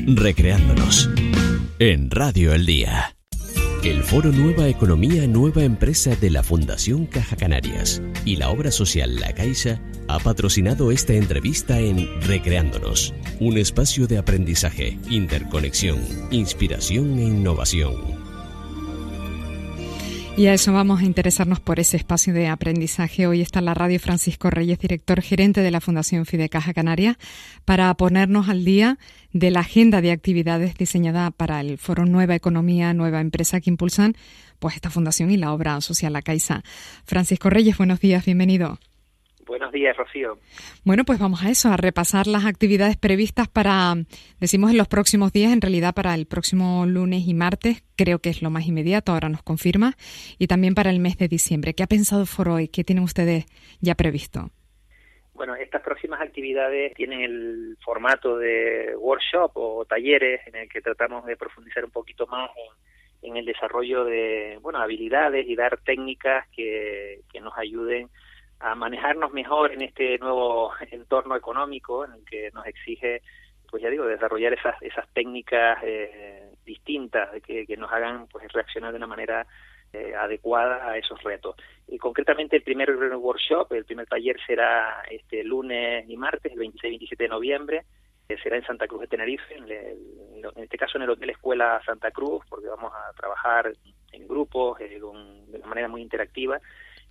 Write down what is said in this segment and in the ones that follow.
Recreándonos en Radio El Día. El Foro Nueva Economía, Nueva Empresa de la Fundación Caja Canarias y la obra social La Caixa ha patrocinado esta entrevista en Recreándonos, un espacio de aprendizaje, interconexión, inspiración e innovación. Y a eso vamos a interesarnos por ese espacio de aprendizaje. Hoy está en la radio Francisco Reyes, director gerente de la Fundación FIDE Caja Canarias, para ponernos al día de la agenda de actividades diseñada para el Foro Nueva Economía, Nueva Empresa que impulsan pues esta fundación y la obra social La Caixa. Francisco Reyes, buenos días, bienvenido. Buenos días, Rocío. Bueno, pues vamos a eso, a repasar las actividades previstas para, decimos en los próximos días, en realidad para el próximo lunes y martes, creo que es lo más inmediato, ahora nos confirma, y también para el mes de diciembre. ¿Qué ha pensado el foro hoy? ¿Qué tienen ustedes ya previsto? Bueno, estas próximas actividades tienen el formato de workshop o talleres en el que tratamos de profundizar un poquito más en el desarrollo de habilidades y dar técnicas que nos ayuden a manejarnos mejor en este nuevo entorno económico en el que nos exige, pues ya digo, desarrollar esas técnicas distintas que nos hagan pues reaccionar de una manera adecuada a esos retos. Y concretamente el primer workshop, el primer taller será este lunes y martes, el 26 y 27 de noviembre, será en Santa Cruz de Tenerife, en este caso en el Hotel Escuela Santa Cruz, porque vamos a trabajar en grupos de una manera muy interactiva,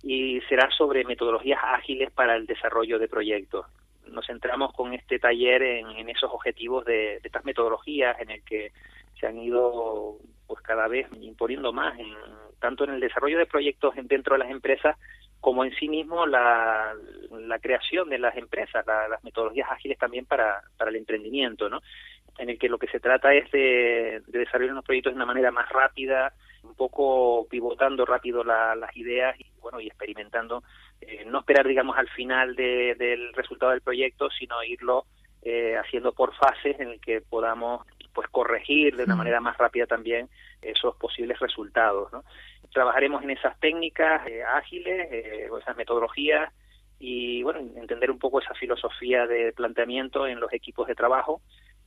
y será sobre metodologías ágiles para el desarrollo de proyectos. Nos centramos con este taller en esos objetivos de estas metodologías en el que se han ido pues cada vez imponiendo más tanto en el desarrollo de proyectos dentro de las empresas como en sí mismo la creación de las empresas, las metodologías ágiles también para el emprendimiento, ¿no? En el que lo que se trata es de desarrollar unos proyectos de una manera más rápida, un poco pivotando rápido las ideas y experimentando, no esperar digamos al final del resultado del proyecto, sino irlo haciendo por fases en el que podamos pues corregir de una manera más rápida también esos posibles resultados, ¿no? Trabajaremos en esas técnicas ágiles, esas metodologías y entender un poco esa filosofía de planteamiento en los equipos de trabajo.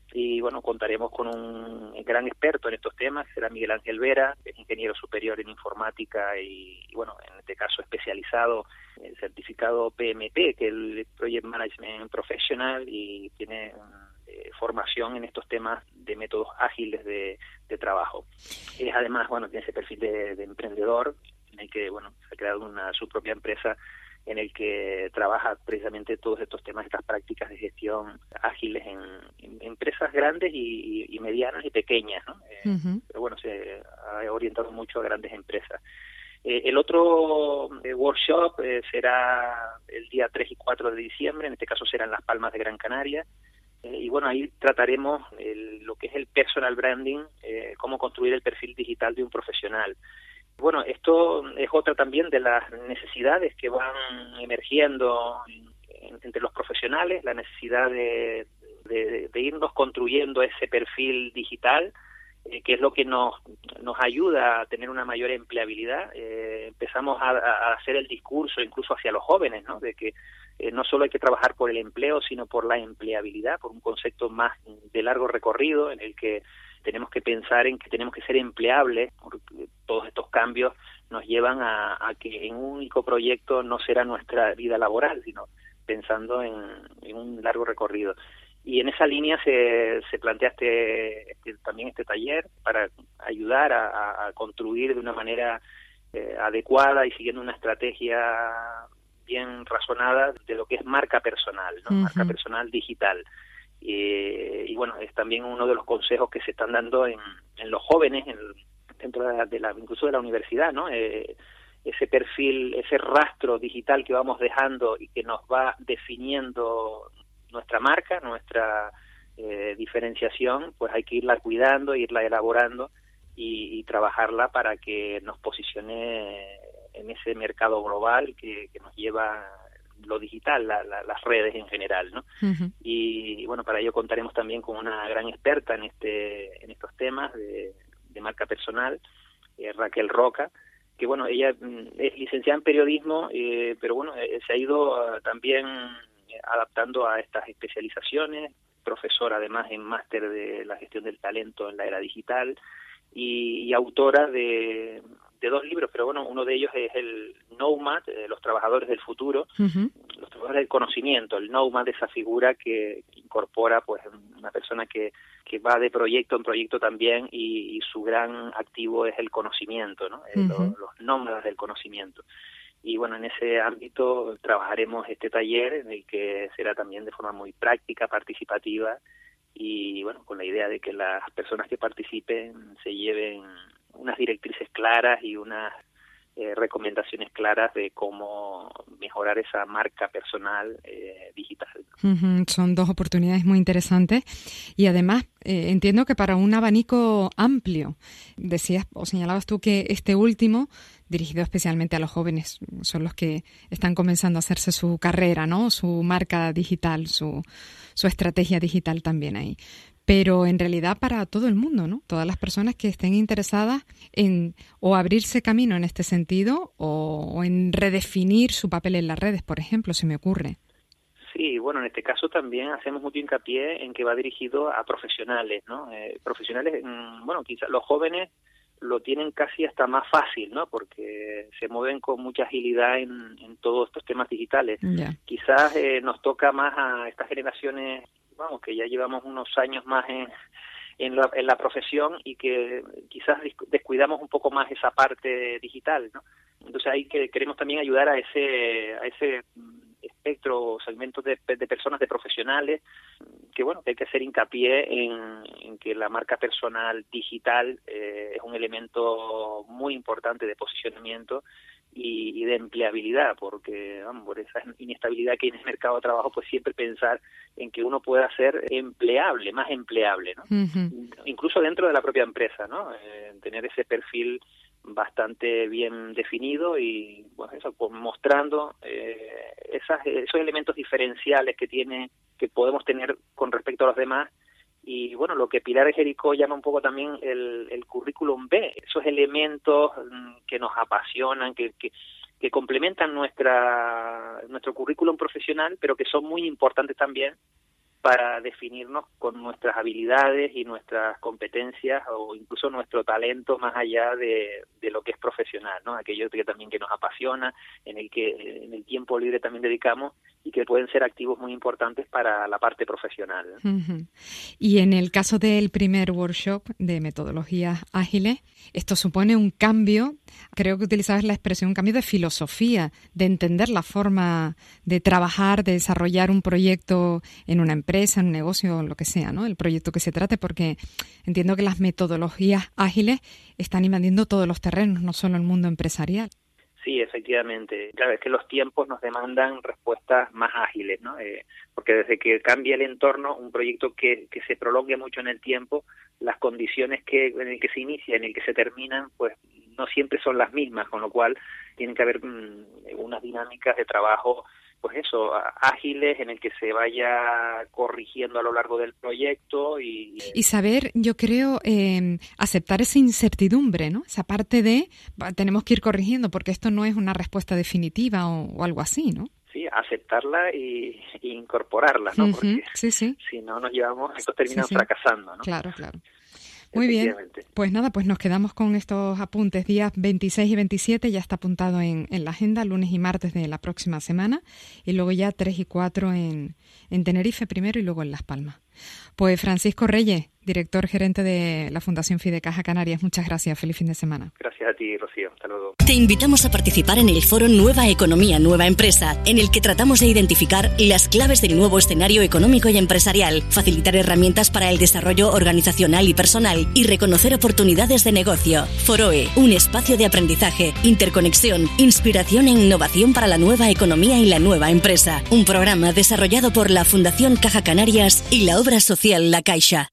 Y contaremos con un gran experto en estos temas, será Miguel Ángel Vera, que es ingeniero superior en informática y en este caso especializado en el certificado PMP, que es el Project Management Professional, y tiene formación en estos temas de métodos ágiles de trabajo. Es además, tiene ese perfil de emprendedor, en el que se ha creado su propia empresa en el que trabaja precisamente todos estos temas, estas prácticas de gestión ágiles en empresas grandes y medianas y pequeñas, ¿no? Pero se ha orientado mucho a grandes empresas. El otro workshop será el día 3 y 4 de diciembre, en este caso será en Las Palmas de Gran Canaria, ahí trataremos lo que es el personal branding, cómo construir el perfil digital de un profesional. Esto es otra también de las necesidades que van emergiendo entre los profesionales, la necesidad de irnos construyendo ese perfil digital, que es lo que nos ayuda a tener una mayor empleabilidad. Empezamos a hacer el discurso incluso hacia los jóvenes, ¿no? De que no solo hay que trabajar por el empleo, sino por la empleabilidad, por un concepto más de largo recorrido en el que tenemos que pensar en que tenemos que ser empleables, porque todos estos cambios nos llevan a que en un único proyecto no será nuestra vida laboral, sino pensando en un largo recorrido. Y en esa línea se plantea también este taller para ayudar a construir de una manera adecuada y siguiendo una estrategia bien razonada de lo que es marca personal, ¿no? Marca personal digital. Es también uno de los consejos que se están dando en los jóvenes dentro incluso de la universidad, ¿no? Ese perfil, ese rastro digital que vamos dejando y que nos va definiendo nuestra marca, nuestra diferenciación, pues hay que irla cuidando, irla elaborando y trabajarla para que nos posicione en ese mercado global que nos lleva lo digital, las redes en general, ¿no? Y para ello contaremos también con una gran experta en estos temas de marca personal, Raquel Roca, que ella es licenciada en periodismo, pero se ha ido también adaptando a estas especializaciones, profesora además en máster de la gestión del talento en la era digital y autora de 2 libros, pero bueno, uno de ellos es el Nomad, los trabajadores del futuro, los trabajadores del conocimiento, el Nomad, esa figura que incorpora pues una persona que va de proyecto en proyecto también y su gran activo es el conocimiento, ¿no? Los nómadas del conocimiento. Y bueno, en ese ámbito trabajaremos este taller en el que será también de forma muy práctica, participativa y bueno, con la idea de que las personas que participen se lleven unas directrices claras y unas recomendaciones claras de cómo mejorar esa marca personal digital. Son 2 oportunidades muy interesantes y además entiendo que para un abanico amplio. Decías o señalabas tú que este último, dirigido especialmente a los jóvenes, son los que están comenzando a hacerse su carrera, ¿no? Su marca digital, su estrategia digital también ahí. Pero en realidad para todo el mundo, ¿no? Todas las personas que estén interesadas en o abrirse camino en este sentido o en redefinir su papel en las redes, por ejemplo, se me ocurre. Sí, bueno, en este caso también hacemos mucho hincapié en que va dirigido a profesionales, ¿no? Profesionales, bueno, quizás los jóvenes lo tienen casi hasta más fácil, ¿no? Porque se mueven con mucha agilidad en todos estos temas digitales. Yeah. Quizás nos toca más a estas generaciones, vamos, que ya llevamos unos años más en la profesión y que quizás descuidamos un poco más esa parte digital, ¿no? Entonces ahí que queremos también ayudar a ese espectro o segmentos de personas, de profesionales, que bueno, que hay que hacer hincapié en que la marca personal digital es un elemento muy importante de posicionamiento y de empleabilidad, porque vamos, por esa inestabilidad que hay en el mercado de trabajo, pues siempre pensar en que uno pueda ser empleable, más empleable, ¿no? Incluso dentro de la propia empresa, ¿no? Tener ese perfil bastante bien definido y bueno, eso, pues, mostrando esos elementos diferenciales que podemos tener con respecto a los demás. Y bueno, lo que Pilar Jericó llama un poco también el currículum B, esos elementos que nos apasionan, que complementan nuestro currículum profesional, pero que son muy importantes también para definirnos con nuestras habilidades y nuestras competencias o incluso nuestro talento más allá de lo que es profesional, ¿no? Aquello que también que nos apasiona, en el tiempo libre también dedicamos y que pueden ser activos muy importantes para la parte profesional, ¿no? Y en el caso del primer workshop de metodologías ágiles, esto supone un cambio, creo que utilizabas la expresión, un cambio de filosofía, de entender la forma de trabajar, de desarrollar un proyecto en una empresa, en un negocio, lo que sea, ¿no? El proyecto que se trate, porque entiendo que las metodologías ágiles están invadiendo todos los terrenos, no solo el mundo empresarial. Sí, efectivamente. Claro, es que los tiempos nos demandan respuestas más ágiles, ¿no? Porque desde que cambia el entorno, un proyecto que se prolongue mucho en el tiempo, las condiciones en el que se inicia, en el que se terminan, pues no siempre son las mismas, con lo cual tienen que haber unas dinámicas de trabajo, pues eso, ágiles, en el que se vaya corrigiendo a lo largo del proyecto y saber, yo creo, aceptar esa incertidumbre, ¿no? Esa parte de tenemos que ir corrigiendo porque esto no es una respuesta definitiva o algo así, ¿no? Sí, aceptarla y incorporarla, ¿no? Porque sí. Si no nos llevamos, estos terminan fracasando, ¿no? Claro. Muy bien, pues nada, pues nos quedamos con estos apuntes. Días 26 y 27 ya está apuntado en la agenda, lunes y martes de la próxima semana, y luego ya 3 y 4 en Tenerife primero y luego en Las Palmas. Pues Francisco Reyes, director gerente de la Fundación Fidecaja Canarias, muchas gracias, feliz fin de semana. Gracias a ti, Rocío, hasta luego. Te invitamos a participar en el foro Nueva Economía, Nueva Empresa, en el que tratamos de identificar las claves del nuevo escenario económico y empresarial, facilitar herramientas para el desarrollo organizacional y personal y reconocer oportunidades de negocio. Foroe, un espacio de aprendizaje, interconexión, inspiración e innovación para la nueva economía y la nueva empresa. Un programa desarrollado por la Fundación Caja Canarias y la obra social La Caixa.